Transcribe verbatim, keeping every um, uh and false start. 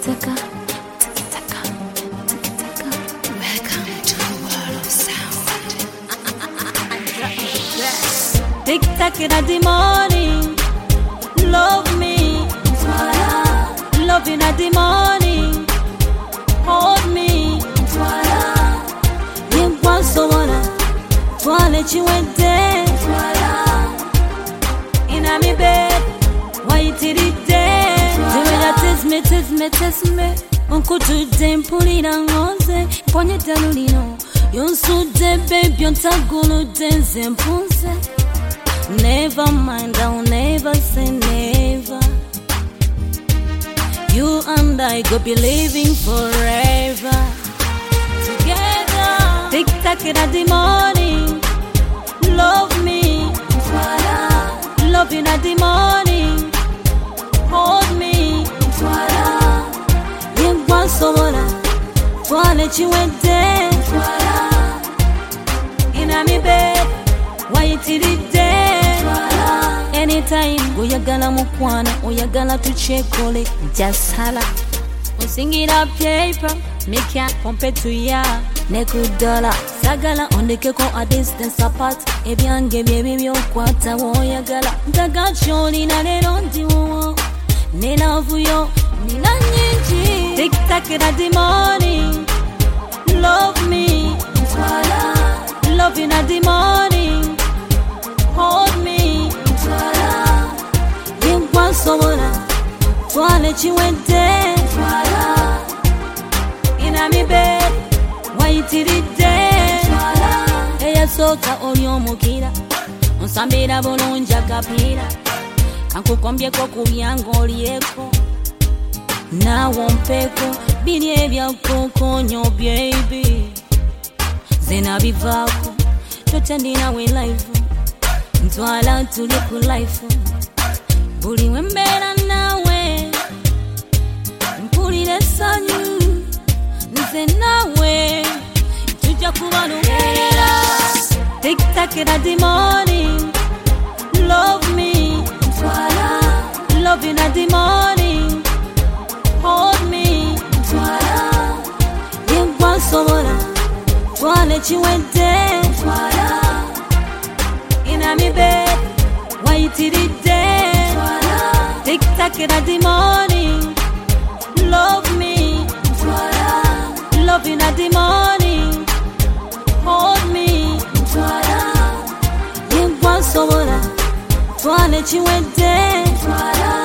Tiki-taka, tiki-taka, tiki-taka. Welcome to the world of sound. Tic-tac in the morning, love me, voila. Love in the morning, hold me, voila. You want someone, toilet you went there, voila. In a me bed, why did it there? Do it, tis me, tis me, tis me. Uncle to them, pull it on rose, ponye talulino. Yon su de baby, yon tagulu dance and punse. Never mind, I'll never say never. You and I go be living forever together. Tic-tac in the morning, love me, voila. Love in the morning, hold me, voila. You want someone, toilet you went there, voila. In a me bed, why you did it there, voila. Anytime, oyagala mukwana, oyagala tuchekole, just hala. We sing it up paper, make ya compare to ya. Neku dollar, sagala on the keko a distance apart. Ebyange baby yo kwata oyagala. Daga choni na lerondi wo. Nina vuyo, nina nyinji. Tic-tac in the morning, love me, voila. Love in the morning, hold me, voila. You want someone, toilet you went there, voila. In a me bed, why you did it there, voila. Eya soka olyo mukira, onsambira bulunja kapira. Kankukombye ko kubyango olieko, na wompeko, bini ebyako konyo baby. Zena bivako, totandina we life. Ntwala tuli ku life. Buli wembera nawe, mpulire sanyu. Nze nawe, tuja kuba lubeerera. Tic-tac in the morning, love me, voila. Love in the morning, hold me, voila. You want someone, toilet you went there, voila. In a me bed, why you did it there, voila. Tic-tac in the morning, love me, voila. Love in the morning, hold me, voila. You want someone, toilet you went there, voila.